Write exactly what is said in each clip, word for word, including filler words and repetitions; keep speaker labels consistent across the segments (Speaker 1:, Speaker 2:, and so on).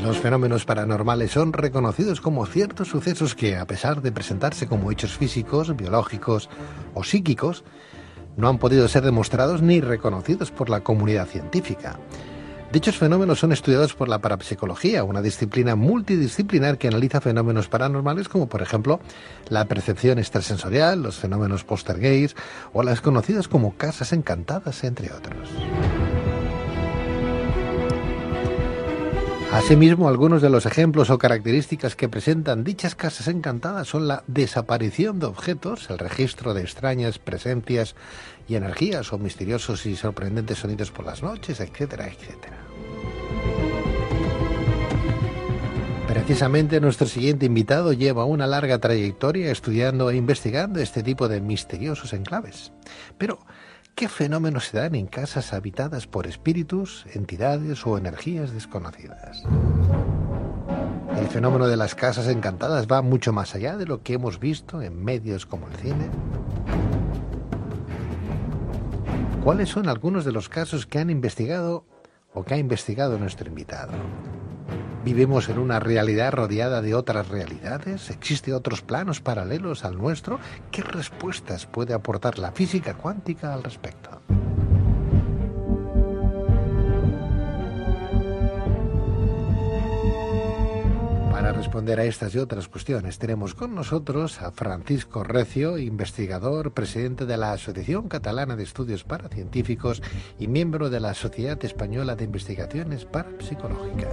Speaker 1: Los fenómenos paranormales son reconocidos como ciertos sucesos que, a pesar de presentarse como hechos físicos, biológicos o psíquicos, no han podido ser demostrados ni reconocidos por la comunidad científica. Dichos fenómenos son estudiados por la parapsicología, una disciplina multidisciplinar que analiza fenómenos paranormales como, por ejemplo, la percepción extrasensorial, los fenómenos poltergeist o las conocidas como casas encantadas, entre otros. Asimismo, algunos de los ejemplos o características que presentan dichas casas encantadas son la desaparición de objetos, el registro de extrañas presencias y energías o misteriosos y sorprendentes sonidos por las noches, etcétera, etcétera. Precisamente nuestro siguiente invitado lleva una larga trayectoria estudiando e investigando este tipo de misteriosos enclaves. Pero, ¿qué fenómenos se dan en casas habitadas por espíritus, entidades o energías desconocidas? El fenómeno de las casas encantadas va mucho más allá de lo que hemos visto en medios como el cine. ¿Cuáles son algunos de los casos que han investigado o que ha investigado nuestro invitado? ¿Vivimos en una realidad rodeada de otras realidades? ¿Existen otros planos paralelos al nuestro? ¿Qué respuestas puede aportar la física cuántica al respecto? Para responder a estas y otras cuestiones tenemos con nosotros a Francisco Recio, investigador, presidente de la Asociación Catalana de Estudios Paracientíficos y miembro de la Sociedad Española de Investigaciones Parapsicológicas.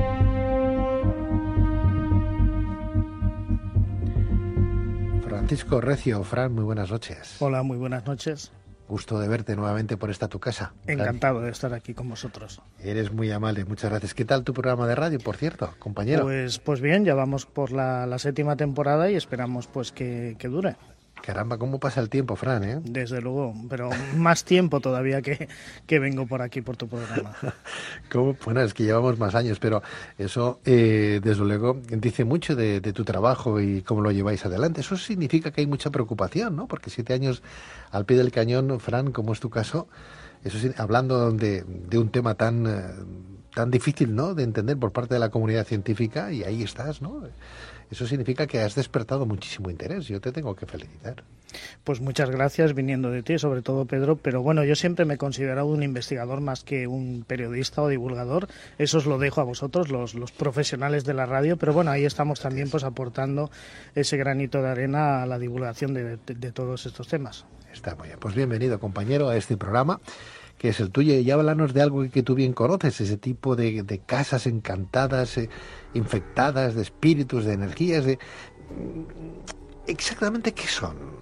Speaker 1: Francisco Recio, Fran, muy buenas noches.
Speaker 2: Hola, muy buenas noches.
Speaker 1: Gusto de verte nuevamente por esta tu casa.
Speaker 2: Encantado de estar aquí con vosotros.
Speaker 1: Eres muy amable, muchas gracias. ¿Qué tal tu programa de radio, por cierto, compañero?
Speaker 2: Pues, pues bien, ya vamos por la, la séptima temporada y esperamos pues que, que dure.
Speaker 1: Caramba, ¿cómo pasa el tiempo, Fran, eh?
Speaker 2: Desde luego, pero más tiempo todavía que, que vengo por aquí, por tu programa.
Speaker 1: ¿Cómo? Bueno, es que llevamos más años, pero eso, eh, desde luego, dice mucho de, de tu trabajo y cómo lo lleváis adelante. Eso significa que hay mucha preocupación, ¿no? Porque siete años al pie del cañón, Fran, como es tu caso, eso sí, hablando de, de un tema tan, eh, tan difícil, ¿no?, de entender por parte de la comunidad científica, y ahí estás, ¿no? Eso significa que has despertado muchísimo interés. Yo te tengo que felicitar.
Speaker 2: Pues muchas gracias viniendo de ti, sobre todo Pedro, pero bueno, yo siempre me he considerado un investigador más que un periodista o divulgador. Eso os lo dejo a vosotros, los, los profesionales de la radio, pero bueno, ahí estamos también pues aportando ese granito de arena a la divulgación de, de, de todos estos temas.
Speaker 1: Está muy bien. Pues bienvenido, compañero, a este programa, que es el tuyo, y háblanos de algo que tú bien conoces, ese tipo de, de casas encantadas, eh, infectadas de espíritus, de energías, de... ¿Exactamente qué son?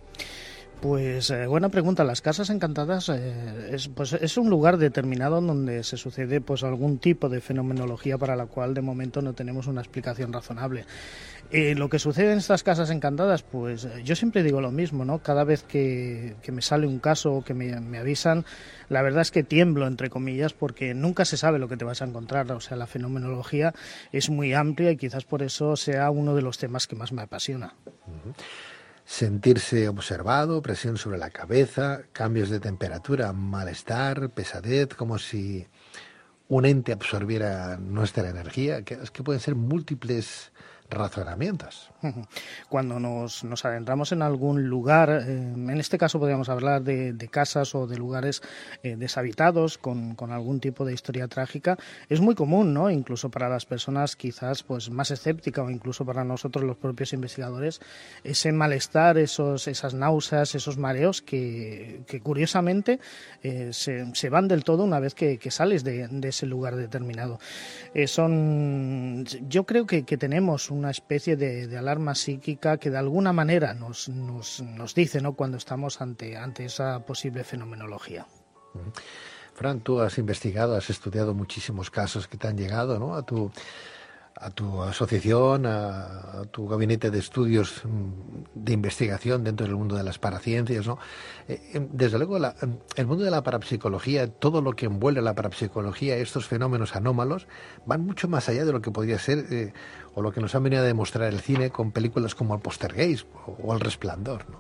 Speaker 2: Pues eh, buena pregunta. Las casas encantadas eh, es, pues, es un lugar determinado donde se sucede pues algún tipo de fenomenología para la cual de momento no tenemos una explicación razonable. Eh, lo que sucede en estas casas encantadas, pues yo siempre digo lo mismo, ¿no? Cada vez que, que me sale un caso o que me, me avisan, la verdad es que tiemblo, entre comillas, porque nunca se sabe lo que te vas a encontrar. O sea, la fenomenología es muy amplia y quizás por eso sea uno de los temas que más me apasiona.
Speaker 1: Uh-huh. Sentirse observado, presión sobre la cabeza, cambios de temperatura, malestar, pesadez, como si un ente absorbiera nuestra energía, que es que pueden ser múltiples razonamientos.
Speaker 2: Cuando nos, nos adentramos en algún lugar, eh, en este caso podríamos hablar de, de casas o de lugares eh, deshabitados con, con algún tipo de historia trágica, es muy común, ¿no? Incluso para las personas quizás pues más escépticas o incluso para nosotros los propios investigadores, ese malestar, esos, esas náuseas, esos mareos que, que curiosamente eh, se, se van del todo una vez que, que sales de, de ese lugar determinado. Eh, son, yo creo que, que tenemos un una especie de, de alarma psíquica que de alguna manera nos, nos, nos dice, ¿no?, cuando estamos ante, ante esa posible fenomenología.
Speaker 1: Fran, tú has investigado, has estudiado muchísimos casos que te han llegado, ¿no?, a tu, a tu asociación, a, a tu gabinete de estudios de investigación dentro del mundo de las paraciencias, ¿no? Eh, desde luego, la, el mundo de la parapsicología, todo lo que envuelve la parapsicología, estos fenómenos anómalos, van mucho más allá de lo que podría ser eh, o lo que nos han venido a demostrar el cine con películas como El Poltergeist o, o El Resplandor, ¿no?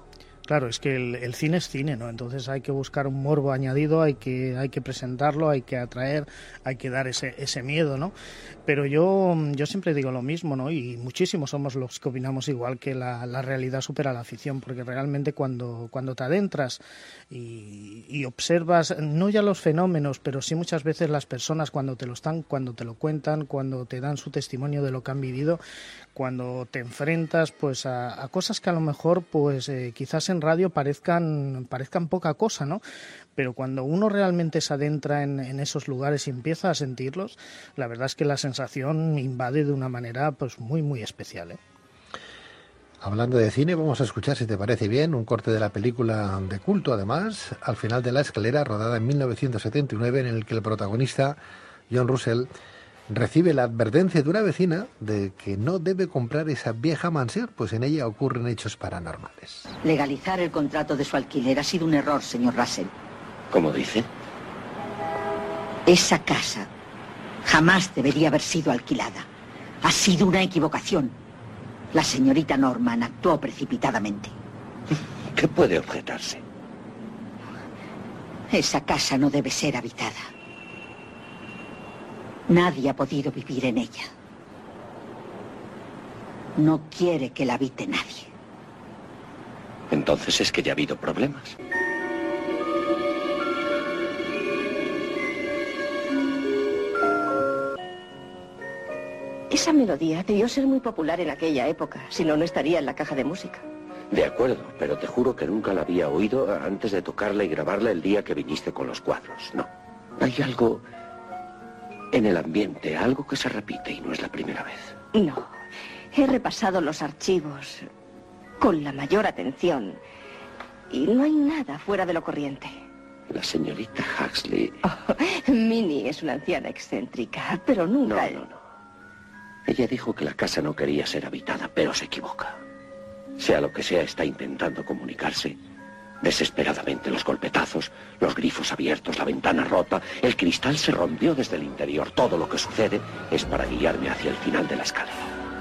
Speaker 2: Claro, es que el, el cine es cine, ¿no? Entonces hay que buscar un morbo añadido, hay que hay que presentarlo, hay que atraer, hay que dar ese ese miedo, ¿no? Pero yo yo siempre digo lo mismo, ¿no? Y muchísimos somos los que opinamos igual, que la, la realidad supera la ficción, porque realmente cuando cuando te adentras y, y observas no ya los fenómenos, pero sí muchas veces las personas cuando te lo están, cuando te lo cuentan, cuando te dan su testimonio de lo que han vivido, cuando te enfrentas pues a, a cosas que a lo mejor pues eh, quizás en radio parezcan parezcan poca cosa, ¿no? Pero cuando uno realmente se adentra en, en esos lugares y empieza a sentirlos, la verdad es que la sensación invade de una manera pues muy muy especial, ¿eh?
Speaker 1: Hablando de cine, vamos a escuchar, si te parece bien, un corte de la película de culto, además, Al final de la escalera, rodada en mil novecientos setenta y nueve, en el que el protagonista, John Russell, recibe la advertencia de una vecina de que no debe comprar esa vieja mansión, pues en ella ocurren hechos paranormales.
Speaker 3: Legalizar el contrato de su alquiler ha sido un error, señor Russell.
Speaker 4: ¿Cómo dice?
Speaker 3: Esa casa jamás debería haber sido alquilada. Ha sido una equivocación. La señorita Norman actuó precipitadamente.
Speaker 4: ¿Qué puede objetarse?
Speaker 3: Esa casa no debe ser habitada. Nadie ha podido vivir en ella. No quiere que la habite nadie.
Speaker 4: Entonces es que ya ha habido problemas.
Speaker 5: Esa melodía debió ser muy popular en aquella época, si no, no estaría en la caja de música.
Speaker 4: De acuerdo, pero te juro que nunca la había oído antes de tocarla y grabarla el día que viniste con los cuadros. No. Hay algo en el ambiente, algo que se repite y no es la primera vez.
Speaker 5: No. He repasado los archivos con la mayor atención y no hay nada fuera de lo corriente.
Speaker 4: La señorita Huxley...
Speaker 5: Oh, Minnie es una anciana excéntrica, pero nunca...
Speaker 4: No, no, no. Ella dijo que la casa no quería ser habitada, pero se equivoca. Sea lo que sea, está intentando comunicarse. Desesperadamente, los golpetazos, los grifos abiertos, la ventana rota, el cristal se rompió desde el interior. Todo lo que sucede es para guiarme hacia el final de la escalera.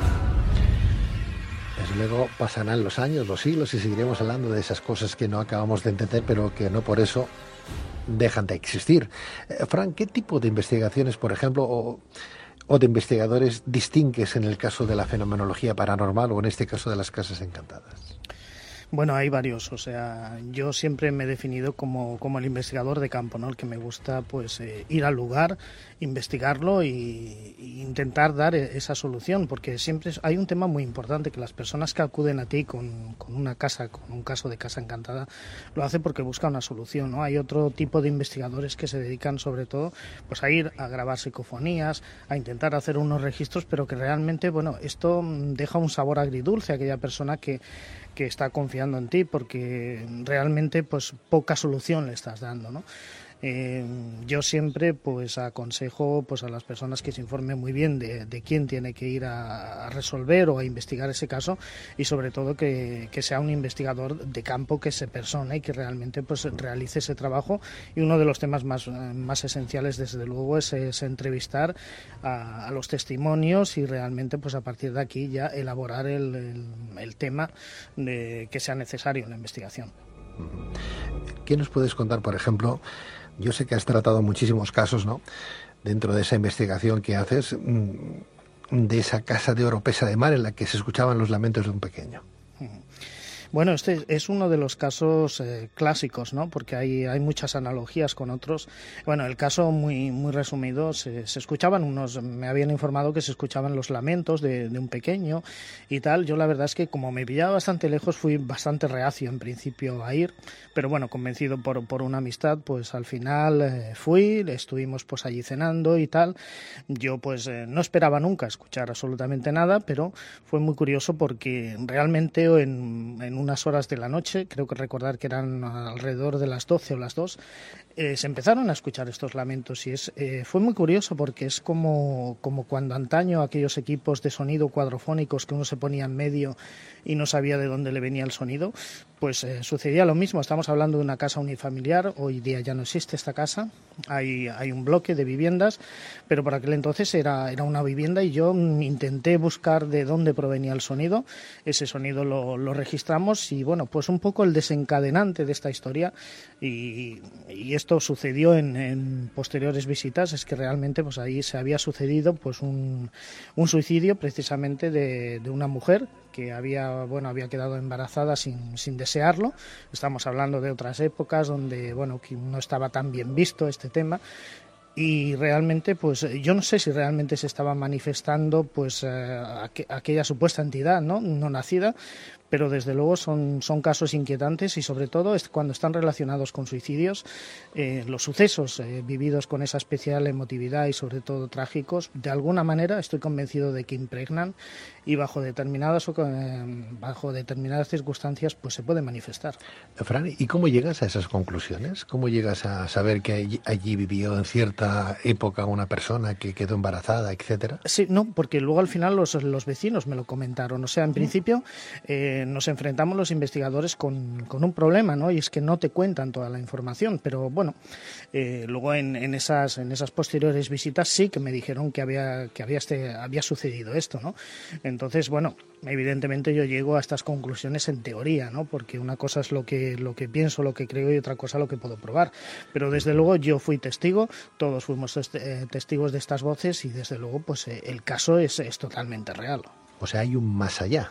Speaker 1: Desde luego pasarán los años, los siglos y seguiremos hablando de esas cosas que no acabamos de entender, pero que no por eso dejan de existir. Eh, Frank, ¿qué tipo de investigaciones, por ejemplo, o... o de investigadores distingues en el caso de la fenomenología paranormal o en este caso de las casas encantadas?
Speaker 2: Bueno, hay varios, o sea, yo siempre me he definido como, como el investigador de campo, ¿no? El que me gusta pues eh, ir al lugar, investigarlo y, y intentar dar esa solución, porque siempre hay un tema muy importante, que las personas que acuden a ti con, con una casa, con un caso de casa encantada, lo hacen porque buscan una solución, ¿no? Hay otro tipo de investigadores que se dedican sobre todo pues a ir a grabar psicofonías, a intentar hacer unos registros, pero que realmente, bueno, esto deja un sabor agridulce a aquella persona que que está confiando en ti, porque realmente pues poca solución le estás dando, ¿no? Eh, yo siempre pues aconsejo pues a las personas que se informen muy bien de, de quién tiene que ir a, a resolver o a investigar ese caso, y sobre todo que, que sea un investigador de campo que se persone y que realmente pues realice ese trabajo. Y uno de los temas más, más esenciales desde luego es, es entrevistar a, a los testimonios y realmente pues a partir de aquí ya elaborar el, el, el tema de, que sea necesario en la investigación.
Speaker 1: ¿Qué nos puedes contar, por ejemplo? Yo sé que has tratado muchísimos casos, ¿no?, dentro de esa investigación que haces, de esa casa de Oropesa de Mar en la que se escuchaban los lamentos de un pequeño.
Speaker 2: Bueno, este es uno de los casos eh, clásicos, ¿no? Porque hay, hay muchas analogías con otros. Bueno, el caso muy muy resumido, se, se escuchaban unos, me habían informado que se escuchaban los lamentos de, de un pequeño y tal. Yo la verdad es que como me pillaba bastante lejos, fui bastante reacio en principio a ir, pero bueno, convencido por, por una amistad, pues al final eh, fui, estuvimos pues allí cenando y tal. Yo pues eh, no esperaba nunca escuchar absolutamente nada, pero fue muy curioso porque realmente en, en unas horas de la noche, creo que recordar que eran alrededor de las doce o las dos, eh, se empezaron a escuchar estos lamentos y es eh, fue muy curioso porque es como, como cuando antaño aquellos equipos de sonido cuadrofónicos que uno se ponía en medio y no sabía de dónde le venía el sonido, Pues eh, sucedía lo mismo, estamos hablando de una casa unifamiliar, hoy día ya no existe esta casa, hay, hay un bloque de viviendas, pero por aquel entonces era, era una vivienda y yo intenté buscar de dónde provenía el sonido, ese sonido lo, lo registramos y bueno, pues un poco el desencadenante de esta historia y, y esto sucedió en, en posteriores visitas, es que realmente pues ahí se había sucedido pues un, un suicidio precisamente de, de una mujer que había bueno había quedado embarazada sin, sin desearlo. Estamos hablando de otras épocas donde bueno que no estaba tan bien visto este tema y realmente pues yo no sé si realmente se estaba manifestando pues eh, aqu aquella supuesta entidad no no nacida, pero desde luego son, son casos inquietantes y sobre todo es cuando están relacionados con suicidios, eh, los sucesos eh, vividos con esa especial emotividad y sobre todo trágicos, de alguna manera estoy convencido de que impregnan y bajo determinadas, eh, bajo determinadas circunstancias pues se puede manifestar.
Speaker 1: Fran, ¿y cómo llegas a esas conclusiones? ¿Cómo llegas a saber que allí, allí vivió en cierta época una persona que quedó embarazada, etcétera?
Speaker 2: Sí, no, porque luego al final los, los vecinos me lo comentaron. O sea, en principio eh, nos enfrentamos los investigadores con, con un problema, ¿no? Y es que no te cuentan toda la información. Pero bueno, eh, luego en, en esas en esas posteriores visitas sí que me dijeron que había que había este había sucedido esto, ¿no? Entonces, bueno, evidentemente yo llego a estas conclusiones en teoría, ¿no? Porque una cosa es lo que lo que pienso, lo que creo y otra cosa lo que puedo probar. Pero desde luego yo fui testigo, todos fuimos eh, testigos de estas voces y desde luego pues eh, el caso es, es totalmente real.
Speaker 1: O sea, hay un más allá.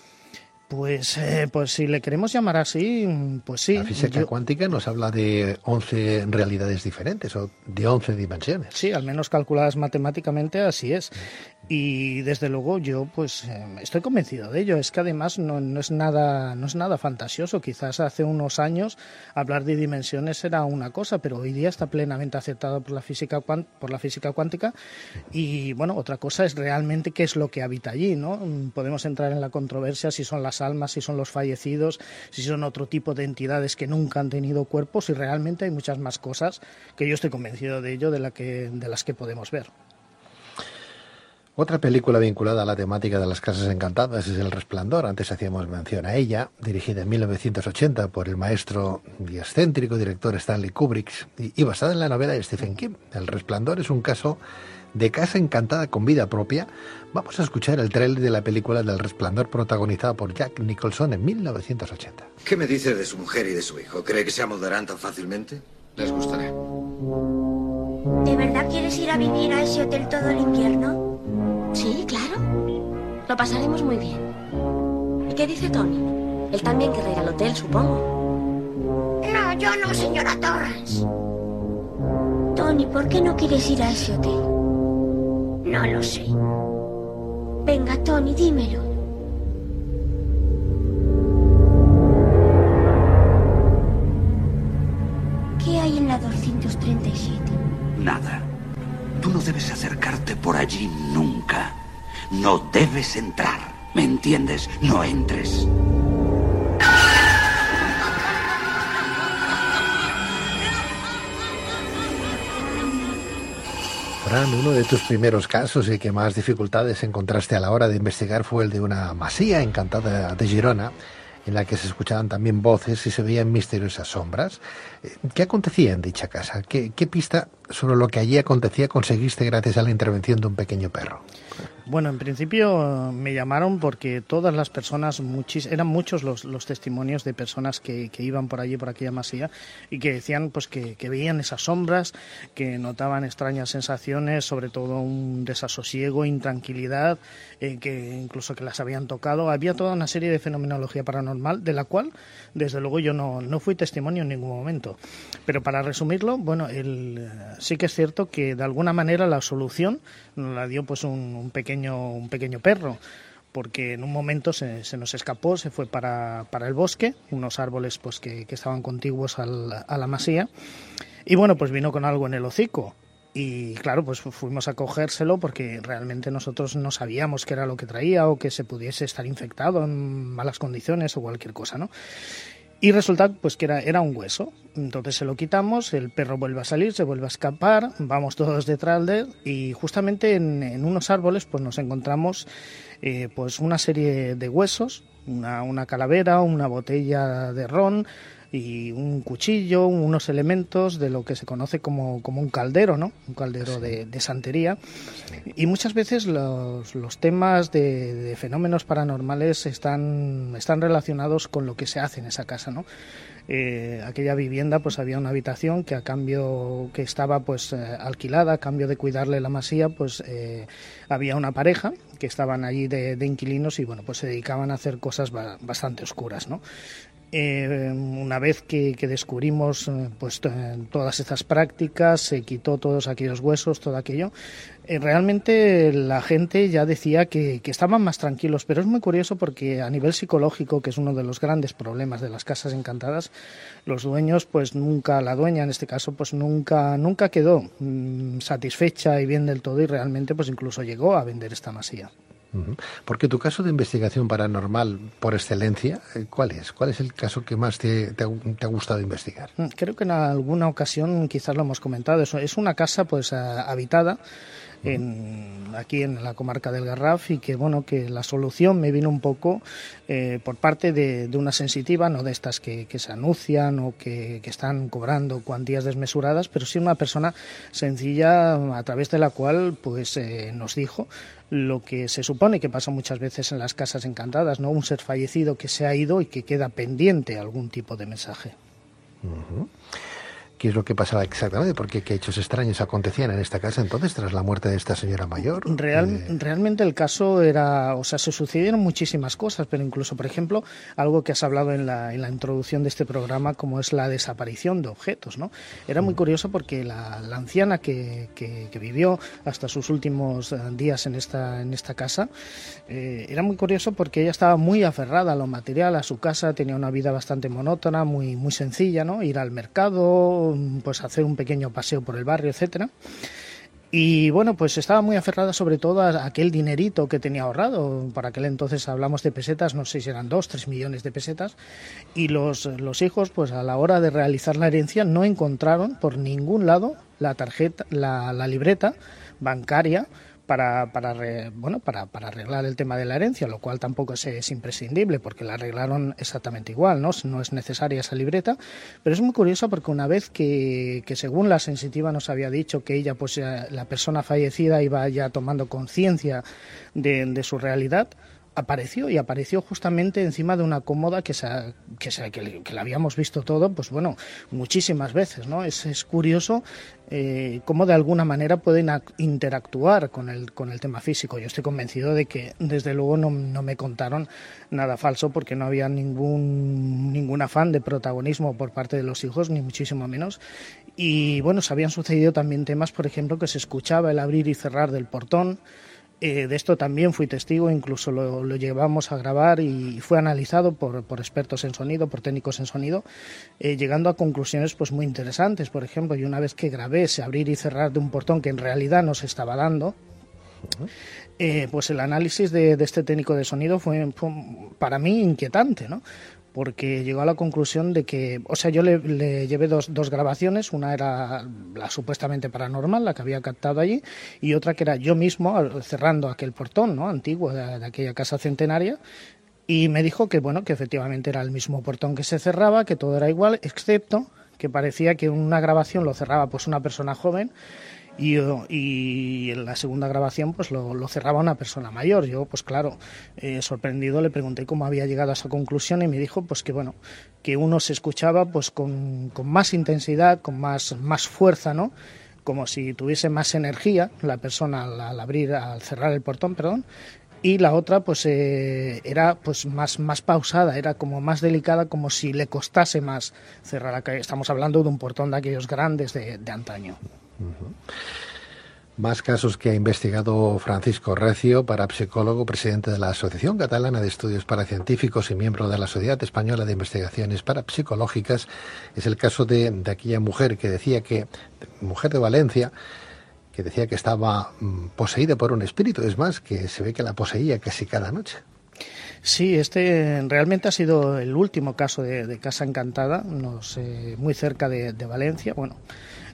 Speaker 2: Pues, eh, pues si le queremos llamar así, pues sí.
Speaker 1: La física
Speaker 2: yo...
Speaker 1: cuántica nos habla de once realidades diferentes o de once dimensiones.
Speaker 2: Sí, al menos calculadas matemáticamente así es. Y desde luego yo pues eh, estoy convencido de ello. Es que además no, no es nada no es nada fantasioso. Quizás hace unos años hablar de dimensiones era una cosa, pero hoy día está plenamente aceptado por la física por la física cuántica. Y bueno, otra cosa es realmente qué es lo que habita allí, ¿no? Podemos entrar en la controversia si son las almas, si son los fallecidos, si son otro tipo de entidades que nunca han tenido cuerpos y realmente hay muchas más cosas que yo estoy convencido de ello de la que de las que podemos ver.
Speaker 1: Otra película vinculada a la temática de las casas encantadas es El Resplandor. Antes hacíamos mención a ella, dirigida en mil novecientos ochenta por el maestro y excéntrico director Stanley Kubrick y, y basada en la novela de Stephen King. El Resplandor es un caso de casa encantada con vida propia. Vamos a escuchar el tráiler de la película del Resplandor protagonizada por Jack Nicholson en mil novecientos ochenta.
Speaker 6: ¿Qué me dice de su mujer y de su hijo? ¿Cree que se amoldarán tan fácilmente? Les gustará.
Speaker 7: ¿De verdad quieres ir a vivir a ese hotel todo el invierno?
Speaker 5: Sí, claro. Lo pasaremos muy bien. ¿Y qué dice Tony? Él también querrá ir al hotel, supongo.
Speaker 7: No, yo no, señora Torrance. Tony, ¿por qué no quieres ir a ese hotel? No lo sé. Venga, Tony, dímelo. ¿Qué hay en la doscientos treinta y siete?
Speaker 8: Nada. Tú no debes acercarte por allí nunca. No debes entrar. ¿Me entiendes? No entres.
Speaker 1: Fran, uno de tus primeros casos y que más dificultades encontraste a la hora de investigar fue el de una masía encantada de Girona, en la que se escuchaban también voces y se veían misteriosas sombras. ¿Qué acontecía en dicha casa? ¿Qué, qué pista sobre lo que allí acontecía conseguiste gracias a la intervención de un pequeño perro?
Speaker 2: Bueno, en principio me llamaron porque todas las personas, muchis, eran muchos los, los testimonios de personas que, que iban por allí, por aquella masía, y que decían pues que, que veían esas sombras, que notaban extrañas sensaciones, sobre todo un desasosiego, intranquilidad, eh, que incluso que las habían tocado. Había toda una serie de fenomenología paranormal, de la cual, desde luego, yo no, no fui testimonio en ningún momento. Pero para resumirlo, bueno, el, sí que es cierto que de alguna manera la solución nos la dio pues un, un pequeño un pequeño perro, porque en un momento se, se nos escapó, se fue para, para el bosque, unos árboles pues que, que estaban contiguos al, a la masía, y bueno, pues vino con algo en el hocico. Y claro, pues fuimos a cogérselo porque realmente nosotros no sabíamos qué era lo que traía o que se pudiese estar infectado en malas condiciones o cualquier cosa, ¿no? Y resulta pues que era, era un hueso. Entonces se lo quitamos, el perro vuelve a salir, se vuelve a escapar, vamos todos detrás de él y justamente en, en unos árboles pues nos encontramos eh, pues una serie de huesos una, una calavera, una botella de ron y un cuchillo, unos elementos de lo que se conoce como, como un caldero, ¿no? Un caldero sí. de, de santería. Sí. Y muchas veces los, los temas de, de fenómenos paranormales están, están relacionados con lo que se hace en esa casa, ¿no? Eh, aquella vivienda pues había una habitación que a cambio que estaba pues eh, alquilada, a cambio de cuidarle la masía, pues eh, había una pareja que estaban allí de, de inquilinos y bueno, pues se dedicaban a hacer cosas ba- bastante oscuras, ¿no? Eh, una vez que, que descubrimos eh, pues t- todas estas prácticas, se quitó todos aquellos huesos, todo aquello, eh, realmente la gente ya decía que, que estaban más tranquilos, pero es muy curioso porque a nivel psicológico, que es uno de los grandes problemas de las casas encantadas, los dueños pues nunca, la dueña en este caso pues nunca, nunca quedó mmm, satisfecha y bien del todo y realmente pues incluso llegó a vender esta masía.
Speaker 1: Porque tu caso de investigación paranormal por excelencia, ¿cuál es? ¿Cuál es el caso que más te, te, ha, te ha gustado investigar?
Speaker 2: Creo que en alguna ocasión quizás lo hemos comentado. Es una casa pues habitada en, aquí en la comarca del Garraf y que bueno que la solución me vino un poco eh, por parte de, de una sensitiva, no de estas que, que se anuncian o que, que están cobrando cuantías desmesuradas, pero sí una persona sencilla a través de la cual pues eh, nos dijo lo que se supone que pasa muchas veces en las casas encantadas, ¿no? Un ser fallecido que se ha ido y que queda pendiente algún tipo de mensaje.
Speaker 1: Uh-huh. ¿Qué es lo que pasaba exactamente? Porque qué hechos extraños acontecían en esta casa entonces tras la muerte de esta señora mayor.
Speaker 2: Real,
Speaker 1: eh...
Speaker 2: Realmente el caso era, o sea, se sucedieron muchísimas cosas, pero incluso, por ejemplo, algo que has hablado en la, en la introducción de este programa, como es la desaparición de objetos, ¿no? Era muy curioso porque la, la anciana que, que, que vivió hasta sus últimos días en esta, en esta casa, eh, era muy curioso porque ella estaba muy aferrada a lo material, a su casa, tenía una vida bastante monótona, muy, muy sencilla, ¿no? Ir al mercado, pues hacer un pequeño paseo por el barrio, etcétera. Y bueno, pues estaba muy aferrada sobre todo a aquel dinerito que tenía ahorrado. Por aquel entonces hablamos de pesetas, no sé si eran dos, tres millones de pesetas. Y los, los hijos, pues a la hora de realizar la herencia, no encontraron por ningún lado la tarjeta, la, la libreta bancaria para para re, bueno para, para arreglar el tema de la herencia, lo cual tampoco es, es imprescindible porque la arreglaron exactamente igual, no no es necesaria esa libreta, pero es muy curioso porque una vez que, que según la sensitiva nos había dicho que ella pues la persona fallecida iba ya tomando conciencia de, de su realidad, apareció y apareció justamente encima de una cómoda que se, que, se, que, que la habíamos visto todo, pues bueno, muchísimas veces, ¿no? Es, es curioso eh, cómo de alguna manera pueden interactuar con el, con el tema físico. Yo estoy convencido de que desde luego no, no me contaron nada falso porque no había ningún, ningún afán de protagonismo por parte de los hijos, ni muchísimo menos. Y bueno, se habían sucedido también temas, por ejemplo, que se escuchaba el abrir y cerrar del portón. Eh, de esto también fui testigo, incluso lo, lo llevamos a grabar y fue analizado por, por expertos en sonido, por técnicos en sonido, eh, llegando a conclusiones pues muy interesantes. Por ejemplo, y una vez que grabé ese abrir y cerrar de un portón que en realidad no se estaba dando, eh, pues el análisis de, de este técnico de sonido fue, fue para mí inquietante, ¿no? Porque llegó a la conclusión de que, o sea, yo le, le llevé dos, dos grabaciones, una era la supuestamente paranormal, la que había captado allí, y otra que era yo mismo cerrando aquel portón, ¿no?, antiguo de, de aquella casa centenaria, y me dijo que, bueno, que efectivamente era el mismo portón que se cerraba, que todo era igual, excepto que parecía que una grabación lo cerraba pues una persona joven, Y, y en la segunda grabación pues lo, lo cerraba una persona mayor. Yo, pues claro, eh, sorprendido le pregunté cómo había llegado a esa conclusión y me dijo pues que bueno, que uno se escuchaba pues con, con más intensidad, con más, más fuerza, ¿no? Como si tuviese más energía la persona al, al abrir, al cerrar el portón, perdón. Y la otra pues eh, era pues más, más pausada, era como más delicada, como si le costase más cerrar la calle. Estamos hablando de un portón de aquellos grandes de, de antaño.
Speaker 1: Uh-huh. Más casos que ha investigado Francisco Recio, parapsicólogo, presidente de la Asociación Catalana de Estudios Paracientíficos y miembro de la Sociedad Española de Investigaciones Parapsicológicas, es el caso de, de aquella mujer que decía que, mujer de Valencia, que decía que estaba poseída por un espíritu, es más, que se ve que la poseía casi cada noche.
Speaker 2: Sí, este realmente ha sido el último caso de, de Casa Encantada, no sé, muy cerca de, de Valencia, bueno.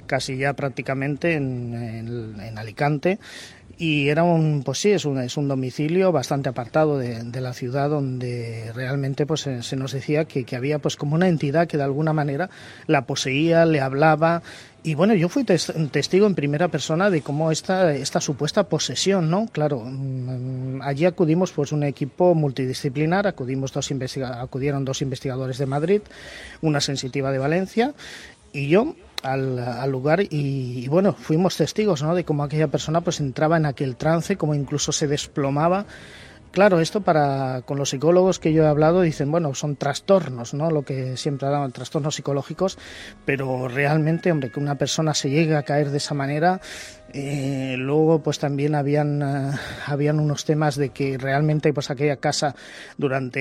Speaker 2: casi ya prácticamente en, en, en Alicante. Y era un, pues sí, es un, es un domicilio bastante apartado de, de la ciudad, donde realmente pues se, se nos decía que, que había pues como una entidad que de alguna manera la poseía, le hablaba. Y bueno, yo fui tes, testigo en primera persona de cómo esta, esta supuesta posesión, ¿no? Claro, mmm, allí acudimos pues un equipo multidisciplinar, acudimos dos investiga- acudieron dos investigadores de Madrid, una sensitiva de Valencia, y yo al, al lugar y, y bueno, fuimos testigos, ¿no?, de cómo aquella persona pues entraba en aquel trance, cómo incluso se desplomaba. Claro, esto para con los psicólogos que yo he hablado dicen, bueno, son trastornos, ¿no?, lo que siempre hablan, trastornos psicológicos, pero realmente, hombre, que una persona se llegue a caer de esa manera. Eh, luego pues también habían, uh, habían unos temas de que realmente pues aquella casa durante